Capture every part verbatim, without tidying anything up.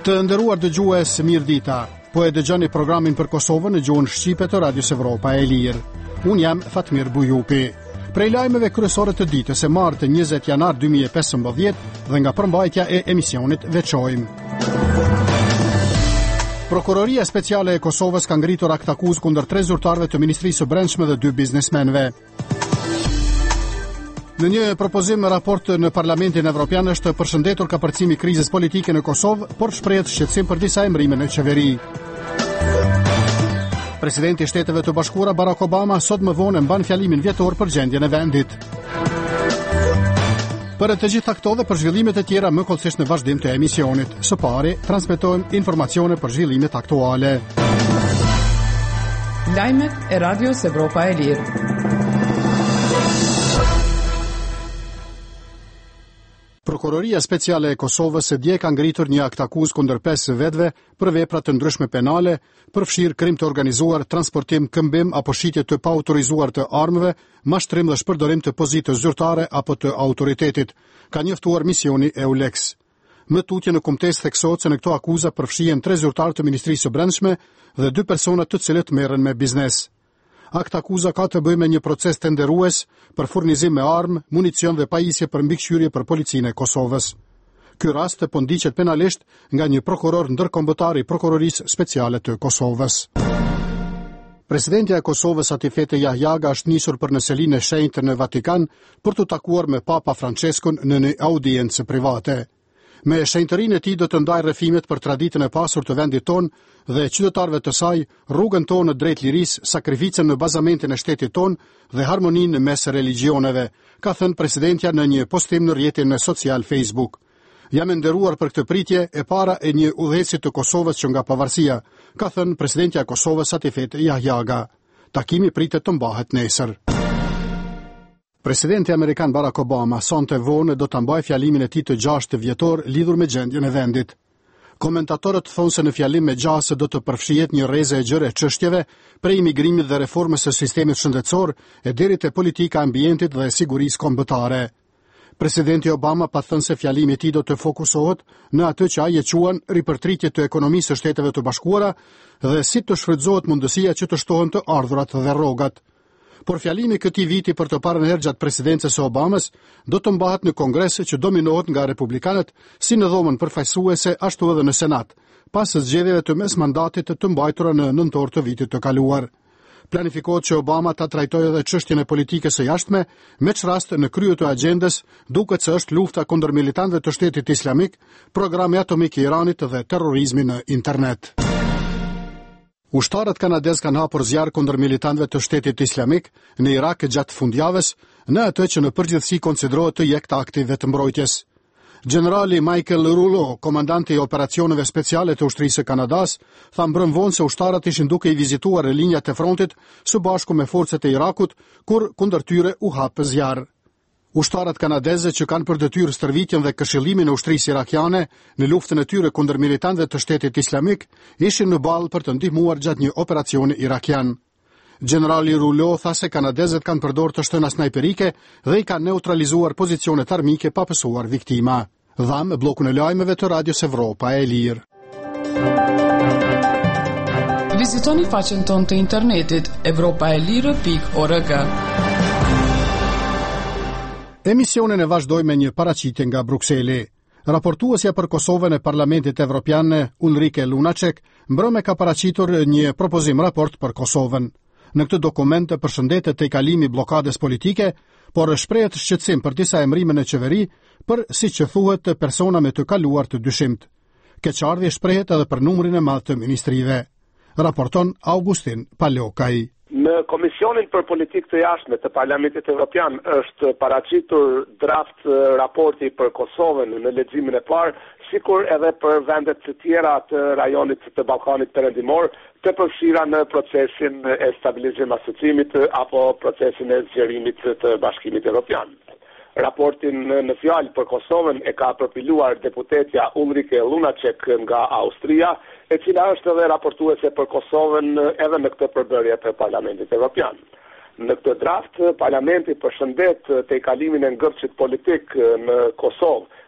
Të nderuar dëgjues, mirëdita. Po e dëgjoni programin për Kosovën në gjuhën shqipe të Radios Evropa e Lirë. Unë jam Fatmir Bujupi. Prej lajmeve kryesore të ditës së martë njëzet janar dy mijë e pesëmbëdhjetë dhe nga përmbajtja e emisionit veçojmë. Prokuroria Speciale e Kosovës ka ngritur akt akuzë kundër tre zyrtarëve të Ministrisë së Brendshme dhe dy biznesmenëve. Në një propozim raport në Parlamentin Evropian është përshëndetur kapërcimi i krizës politike në Kosovë, por shprehet shqetësim për disa emrime në qeveri. Presidenti i Shteteve të Bashkuara Barack Obama sot më vonë mban fjalimin vjetor për gjendjen e vendit. Për të gjitha këto dhe për zhvillimet e tjera më kollësisht në vazhdim të emisionit. Së pari, transmetojmë informacione për zhvillimet aktuale. Lajmet e Radios Evropa e Lirë. Prokuroria Speciale e Kosovës së dje ka ngritur një akt akuzë kundër pesë vetëve për vepra të ndryshme penale, përfshirë krim të organizuar, transportim, këmbim apo shitje të paautorizuar të armëve, mashtrim dhe shpërdorim të pozitës zyrtare apo të autoritetit, ka njoftuar misioni EULEX. Më tutje në kumtes theksohet se në këto akuza përfshihen tre zyrtarë të Ministrisë së Brendshme dhe dy persona të cilët merren me biznes. Akt akuza ka të bëjë me një proces tenderues për furnizim me armë, municion dhe pajisje për mbikëqyrje për policinë e Kosovës. Ky rast po ndiqet penalisht nga një prokuror ndërkombëtar i Prokurorisë Speciale të Kosovës. Presidentja e Kosovës Atifete Jahjaga është nisur për në selinë e shenjtë në Vatikan për të takuar me Papa Franceskun në një audiencë private. Me shenjtërinë e tij do të ndajë rrethimet për traditën e pasur të vendit tonë dhe qytetarëve të saj, rrugën tonë drejt lirisë, sakrificën në bazamentin e shtetit tonë dhe harmoninë mes religioneve, ka thënë presidentja në një postim në rrjetin social Facebook. Jam e nderuar për këtë pritje e para e një udhëheci të Kosovës që nga pavarësia, ka thënë presidentja e Kosovës Atifete Jahjaga. Takimi pritet të mbahet nesër. Presidenti Amerikan Barack Obama sonte vonë do ta mbajë fjalimin e tij të gjashtë vjetor lidhur me gjendjen e vendit. Komentatorët thonë se në fjalim me gjasë do të përfshihet një rrezë e gjerë çështjeve, prej imigrimit dhe reformës së sistemit shëndetësor e deri te politika e ambientit dhe sigurisë kombëtare. Presidenti Obama pa thënë se fjalimi i tij do të fokusohet në atë që ai e quan ripërtritje të ekonomisë së Shteteve të Bashkuara dhe si të shfrytëzohet mundësia që të shtohen të ardhurat dhe rrogat. Por fjalimi këtij viti për të parën herë gjatë presidencës së Obamës do të mbahet në Kongres që dominohet nga republikanët, si në dhomën përfaqësuese ashtu edhe në Senat, pas zgjedhjeve të mes mandatit të mbajtura në nëntor të vitit të kaluar. Planifikohet që Obama ta trajtojë edhe çështjen e politikës së jashtme, me çrast në krye të agjendës duket se është lufta kundër militantëve të Shtetit Islamik, programi atomik i Iranit dhe terrorizmi në internet. Ushtarët kanadez kanë hapur zjarr kundër militantëve të Shtetit Islamik në Irak gjatë fundjavës, në atë që në përgjithësi konsiderohet të jektë akti vetëmbrojtjes. Generali Michael Rouleau, komandanti i operacioneve speciale të ushtrisë së Kanadas, tha mbrëm vonë se ushtarët ishin duke i vizituar linjat e frontit së bashku me forcet e Irakut, kur kundër tyre u hap zjarr. Ushtarët kanadeze që kanë për detyrë stërvitjen dhe këshillimin e ushtrisë irakiane në luftën e tyre kundër militantëve të Shtetit Islamik ishin në ballë për të ndihmuar gjatë një operacioni irakian. Generali Rouleau tha se kanadezët kanë përdorur të shtëna snajperike dhe i kanë neutralizuar pozicionet armike pa pësuar viktima. Dham bllokun e lajmeve të Radios Evropa e Lirë. Vizitoni faqen tonë të internetit evropaelire pikë org. Emisionin e vazhdoj me një paraqitje nga Brukseli. Raportuesja për Kosovën e Parlamentit Evropian Ulrike Lunacek mbrëme ka paraqitur një propozim raport për Kosovën. Në këtë dokument përshëndetet tejkalimi i bllokadës politike, por shprehet shqetësim për disa emrime në qeveri për, siç thuhet, persona me të kaluar të dyshimt. Keqardhje shprehet edhe për numrin e madh të ministrive. Raporton Augustin Palokaj. Në Komisionin për Politikë të Jashtme të Parlamentit Evropian është paraqitur draft raporti për Kosovën në leximin e parë, sikur edhe për vendet të tjera të rajonit të Ballkanit Perëndimor, të përfshira në procesin e stabilizimit asociimit apo procesin e zgjerimit të Bashkimit Evropian. Raportin në fjalë për Kosovën e ka përpiluar deputetja Ulrike Lunacek nga Austria, e cila është edhe raportuese për Kosovën edhe në këtë përbërje të Parlamentit Evropian. Në këtë draft, Parlamenti përshëndet tejkalimin e ngërçit politik në Kosovë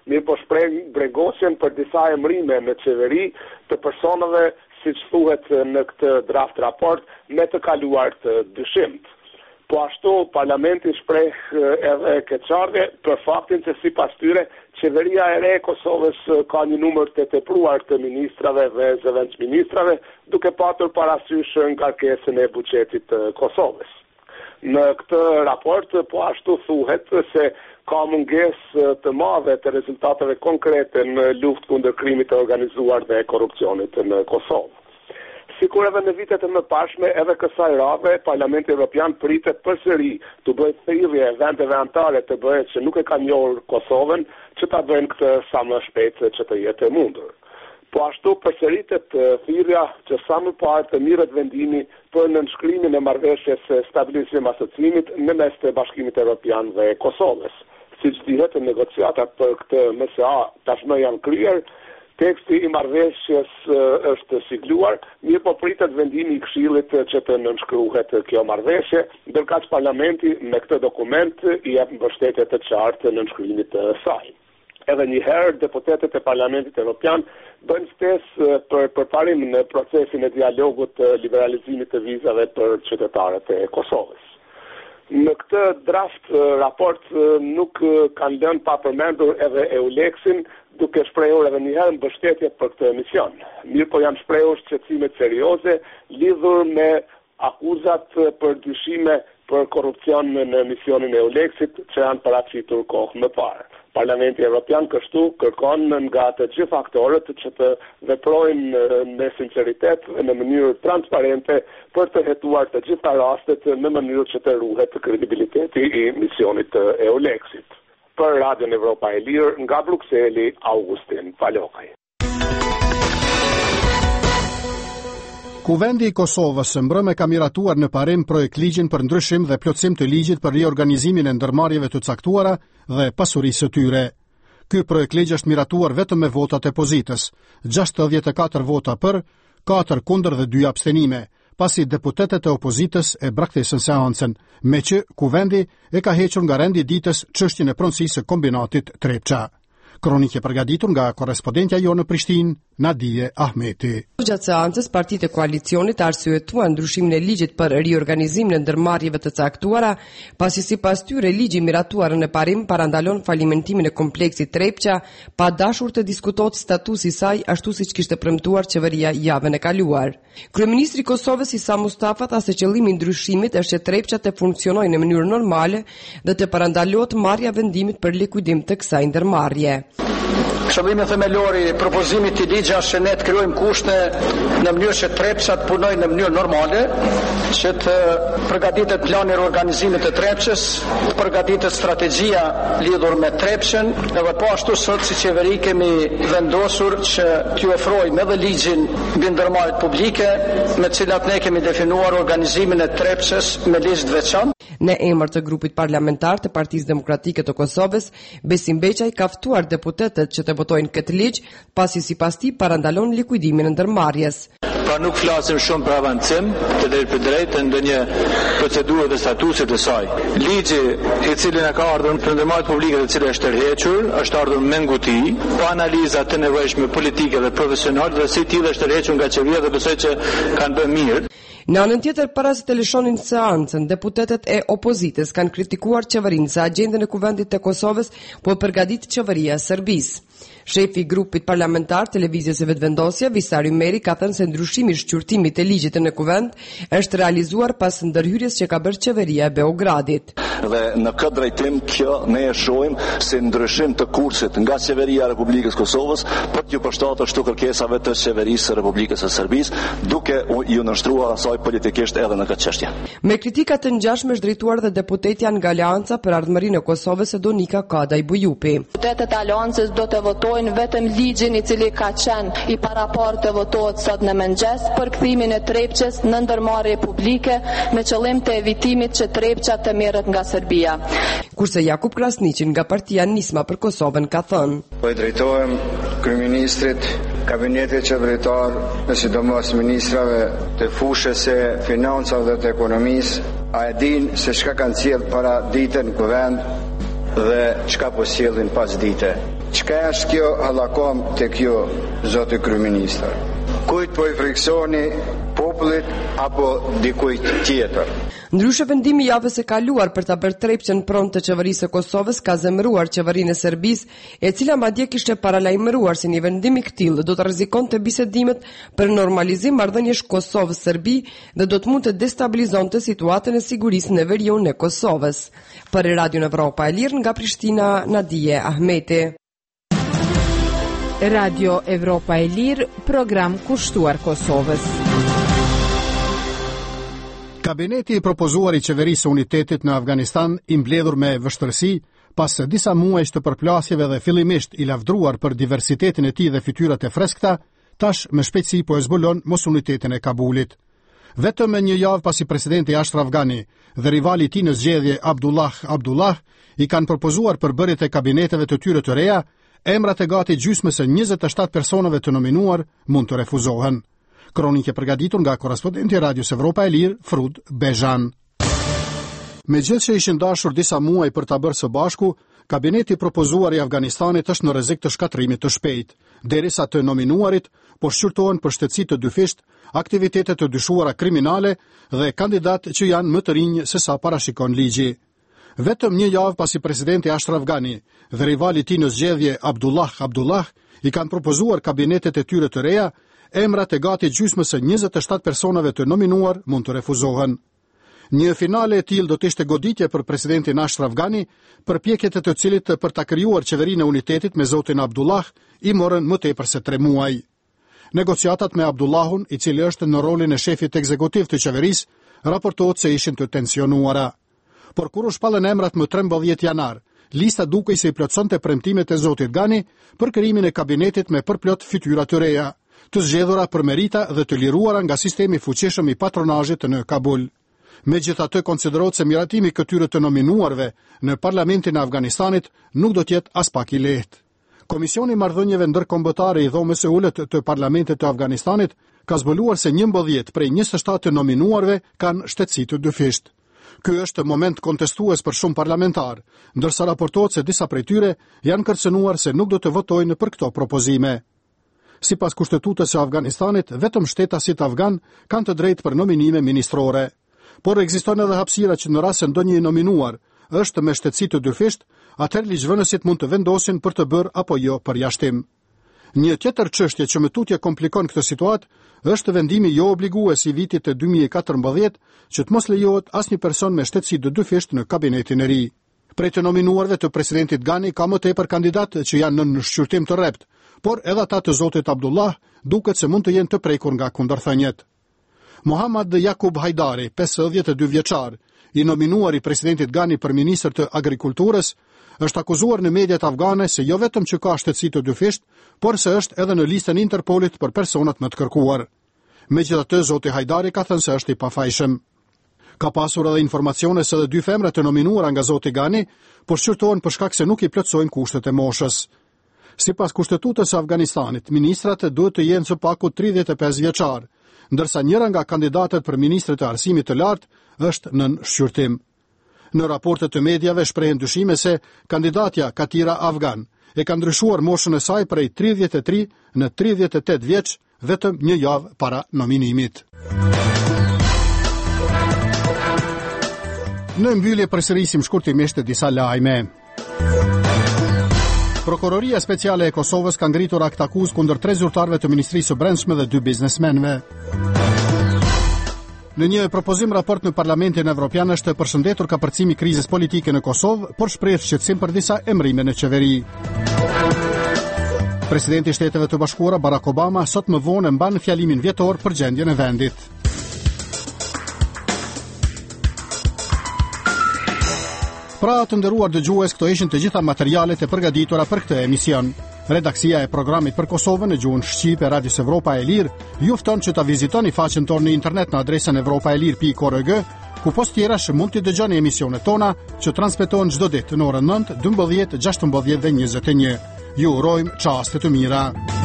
mirë po shpreh bregosjen për disa emrime në qeveri të personave, siç thuhet në këtë draft raport, me të kaluar të dyshimt. Po ashtu parlamenti shpreh edhe keqardhje për faktin se sipas tyre qeveria e re e Kosovës ka një numër të tepruar të ministrave dhe zëvendësministrave, duke patur parasysh ngarkesën e buxhetit të Kosovës. Në këtë raport po ashtu thuhet se ka mungesë të madhe të rezultateve konkrete në luftë kundër krimit të organizuar dhe korrupsionit në Kosovë. Sikur edhe në vitet e mëparshme, edhe kësaj radhe, Parlamenti Evropian pritet përsëri të bëjë thirrje vendeve anëtare të B E-s që nuk e kanë njohur Kosovën, që ta bëjnë këtë sa më shpejt që të jetë e mundur. Po ashtu përsëritet thirrja që sa më parë të mirët vendimi për nënshkrimin e marrëveshjes së stabilizim asociimit në mes të Bashkimit Evropian dhe Kosovës. Siç dihet, negociatat për këtë M S A tashmë janë kryer. Teksti i marrëveshjes është sigluar, mirë po pritet vendimi i Këshillit që të nënshkruhet kjo marrëveshje, ndërkaq Parlamenti me këtë dokument i jep mbështetje të qartë nënshkrimit të saj. Edhe një herë, deputetët e Parlamentit Evropian bëjnë ftesë për përparim në procesin e dialogut të liberalizimit të vizave për qytetarët e Kosovës. Në këtë draft raport nuk kanë lënë pa përmendur edhe EULEX-in, duke shprehur edhe një herë mbështetje për këtë mision. Mirë po janë shprehur shqetësime serioze lidhur me akuzat për dyshime për korrupsion në misionin e EULEX-it që janë paraqitur kohë më parë. Parlamenti Evropian kështu kërkon nga të gjithë aktorët që të veprojnë me sinqeritet dhe në mënyrë transparente për të hetuar të gjitha rastet në mënyrë që të ruhet kredibiliteti i misionit të EULEX-it. Për Radion Evropa e Lirë, nga Brukseli, Augustin Falokaj. Kuvendi i Kosovës së mbrëme ka miratuar në parim projekt ligjin për ndryshim dhe plotësim të ligjit për riorganizimin e ndërmarrjeve të caktuara dhe pasurisë së tyre. Ky projekt ligj është miratuar vetëm me votat e pozitës, gjashtëdhjetë e katër vota për, katër kundër dhe dy abstenime, pasi deputetët e opozitës e braktesën seancën, me që Kuvendi e ka hequr nga rendi ditës çështjen e pronësisë së kombinatit Trepça. Kronikë e përgatitur nga korrespondentja jonë në Prishtinë, Nadije Ahmeti. Gjatë seancës, partitë e koalicionit arsyetuan ndryshimin e ligjit për riorganizimin e ndërmarrjeve të caktuara, pasi sipas tyre ligji miratuar në parim parandalon falimentimin e kompleksit Trepça, pa dashur të diskutohet statusi i saj ashtu siç kishte premtuar qeveria javën e kaluar. Kryeministri i Kosovës Isa Mustafa tha se qëllimi i ndryshimit është që Trepça të funksionojë në mënyrë normale dhe të parandalohet marrja vendimit për likuidim të kësaj ndërmarrje. Qëllimi themelor i propozimit të ligjit është që ne të krijojmë kushte në mënyrë që Trepça të punojë në mënyrë normale, që të përgatitet plani i riorganizimit të Trepçës, të përgatitet strategjia lidhur me Trepçën, edhe po ashtu sot si qeveri kemi vendosur që t'ju ofrojmë edhe ligjin mbi ndërmarrjet publike, me të cilat ne kemi definuar organizimin e Trepçës me ligj të veçantë. Në emër të grupit parlamentar të Partisë Demokratike të Kosovës, Besim Beqaj ka ftuar deputetët që të votojnë këtë ligj, pasi sipas tij parandalon likuidimin e ndërmarrjes. Pra nuk flasim shumë për avancim të drejtë për drejtë në ndonjë procedurë dhe statusit të saj. Ligji i cili na ka ardhur për ndërmarrjet publike të cilë është tërhequr, është ardhur me nguti, pa analiza të nevojshme politike dhe profesionale, dhe si tillë është tërhequr nga qeveria dhe besoj që kanë bërë mirë. Në anën tjetër, para se të lëshonin seancën, deputetët e opozitës kanë kritikuar qeverinë se agjendën e Kuvendit të Kosovës po përgatit qeveria e Serbisë. Shefi i grupit parlamentar Televizjes së Vetëvendosja, Visar Ymeri, ka thënë se ndryshimi i shqyrtimit të ligjit në Kuvend është realizuar pas ndërhyrjes që ka bërë qeveria e Beogradit. Dhe në këtë drejtim kjo ne e shohim si ndryshim të kursit nga qeveria e Republikës Kosovës për t'ju përshtatur ashtu kërkesave të qeverisë së Republikës së Serbisë, duke ju nështruar asaj politikisht edhe në këtë çështje. Me kritika të ngjashme është drejtuar dhe deputetja nga Aleanca për Ardhmërinë e Kosovës Donika Kadaj Bujupi. Deputetët e Aleancës do të votojnë vetëm ligjin i cili ka qenë i paraport të votohet sot në mëngjes për kthimin e Trepçës në ndërmarrje publike me qëllim të evitimit që Trepça të merret nga Serbia. Kurse Jakub Krasniqi nga partia Nisma për Kosovën ka thënë: Po i drejtohem kryeministrit, kabinetit qeveritar, në sidomos ministrave të fushës së financave dhe të ekonomisë, a e din se çka kanë sjellë para ditën në Kuvend dhe çka po sjellin pas dite. Çka është kjo hallakom tek ju, zoti kryeministër? Kujt po i friksoni, popullit apo dikujt tjetër? Ndryshe vendimi javës e kaluar për ta bërë trepçen pronë të qeverisë së Kosovës ka zemëruar qeverinë e Serbisë, e cila madje kishte paralajmëruar se një vendim i këtillë do të rrezikonte bisedimet për normalizim marrëdhëniesh Kosovë-Serbi dhe do të mund të destabilizonte situatën e sigurisë në veriun e Kosovës. Për Radio Evropa e Lirë nga Prishtina, Nadije Ahmeti. Radio Evropa e Lirë, program kushtuar Kosovës. Kabineti i propozuar i qeverisë së unitetit në Afganistan i mbledhur me vështërsi pas disa muajsh të përplasjeve dhe fillimisht i lavdruar për diversitetin e tij dhe fytyrat e freskëta, tash me shpejtësi po e zbulon mos unitetin e Kabulit. Vetëm me një javë pasi presidenti Ashraf Ghani dhe rivali i tij në zgjedhje Abdullah Abdullah i kanë propozuar përbërjet e kabineteve të tyre të reja, emrat e gati gjysmës së njëzet e shtatë personave të nominuar mund të refuzohen. Kronike përgatitur nga korrespondenti i Radios Evropa e Lirë, Frud Bezhan. Megjithëse që ishin dashur disa muaj për ta bërë së bashku, kabineti propozuar i Afganistanit është në rrezik të shkatrimit të shpejtë, derisa të nominuarit po shqyrtohen për shtetësi të dyfisht, aktivitete të dyshuara kriminale dhe kandidatë që janë më të rinj se sa parashikon ligji. Vetëm një javë pasi presidenti Ashraf Ghani dhe rivali i tij në zgjedhje Abdullah Abdullah i kanë propozuar kabinetet e tyre të reja, emrat e gati gjysmës së njëzet e shtatë personave të nominuar mund të refuzohen. Një finale e tillë do të ishte goditje për presidentin Ashraf Ghani, përpjekjet e të cilit për ta krijuar qeverinë e unitetit me zotin Abdullah i morën më tepër se tre muaj. Negociatat me Abdullahun, i cili është në rolin e shefit ekzekutiv të qeverisë, raportohet se ishin të tensionuara. Por kur u shpallën emrat më trembëdhjetë janar, lista dukej se i plotësonte premtimet e zotit Ghani për krijimin e kabinetit me përplot fytyra të reja, të zgjedhura për merita dhe të liruara nga sistemi fuqishëm i patronazhit në Kabul. Megjithatë, konsiderohet se miratimi këtyre të nominuarve në parlamentin e Afganistanit nuk do të jetë as pak i lehtë. Komisioni i Marrëdhënieve Ndërkombëtare i Dhomës së Ulët të Parlamentit të Afganistanit ka zbuluar se njëmbëdhjetë prej njëzet e shtatë të nominuarve kanë shtetësi të dyfisht. Ky është moment kontestues për shumë parlamentar, ndërsa raportohet se disa prej tyre janë kërcënuar se nuk do të votojnë për këto propozime. Sipas kushtetutës së Afganistanit, vetëm shtetasit afgan kanë të drejtë për nominime ministrore. Por ekziston edhe hapësira që në rast se ndonjë i nominuar është me shtetësi të dyfisht, atëherë ligjvënësit mund të vendosin për të bërë apo jo përjashtim. Një tjetër çështje që më tutje komplikon këtë situatë është vendimi jo obligues i vitit të dy mijë e katërmbëdhjetë që të mos lejohet asnjë person me shtetësi të dyfisht në kabinetin e ri. Prej të nominuarve të presidentit Ghani ka më tepër kandidatë që janë në shqyrtim të rrept, por edhe ata të zotit Abdullah duket se mund të jenë të prekur nga kundërthënjet. Muhammad Jakub Hajdari, pesëdhjetë e dy vjeçar, i nominuar i presidentit Ghani për ministër të agrikulturës, është akuzuar në mediat afgane se jo vetëm që ka shtetësi të dyfisht, por se është edhe në listën e Interpolit për personat më të kërkuar. Megjithatë, zoti Hajdari ka thënë se është i pafajshëm. Ka pasur edhe informacione se edhe dy femra të nominuara nga zoti Ghani, por shqyrtohen për shkak se nuk i plotësojnë kushtet e moshës. Sipas kushtetutës së Afganistanit, ministrat duhet të jenë së paku tridhjetë e pesë vjeçar, ndërsa njëra nga kandidatët për ministrët e arsimit të lartë është nën shqyrtim. Në raportet të mediave shprehen dyshime se kandidatja Katira Afgan e ka ndryshuar moshën e saj prej tridhjetë e tre në tridhjetë e tetë vjeç vetëm një javë para nominimit. Në mbyllje përsërisim shkurtimisht disa lajme. Prokuroria Speciale e Kosovës ka ngritur akt akuzë kundër tre zyrtarëve të Ministrisë së Brendshme dhe dy biznesmenëve. Në një propozim raport në Parlamentin Evropian është përshëndetur kapërcimi i krizës politike në Kosovë, por shpreh shqetësim për disa emrime në qeveri. Presidenti i Shteteve të Bashkuara Barack Obama sot më vonë mban fjalimin vjetor për gjendjen e vendit. Pra të nderuar dëgjues, këto ishin të gjitha materialet e përgatitura për këtë emision. Redaksia e programit për Kosovën në gjuhën shqipe e Radios Evropa e Lirë ju fton që ta vizitoni faqen tonë në internet në adresën evropaelir pikë org, ku post tjerash mund të dëgjoni emisionet tona që transmetohen çdo ditë në orën nëntë, dymbëdhjetë, gjashtëmbëdhjetë dhe njëzet e një. Ju urojmë çaste të mira.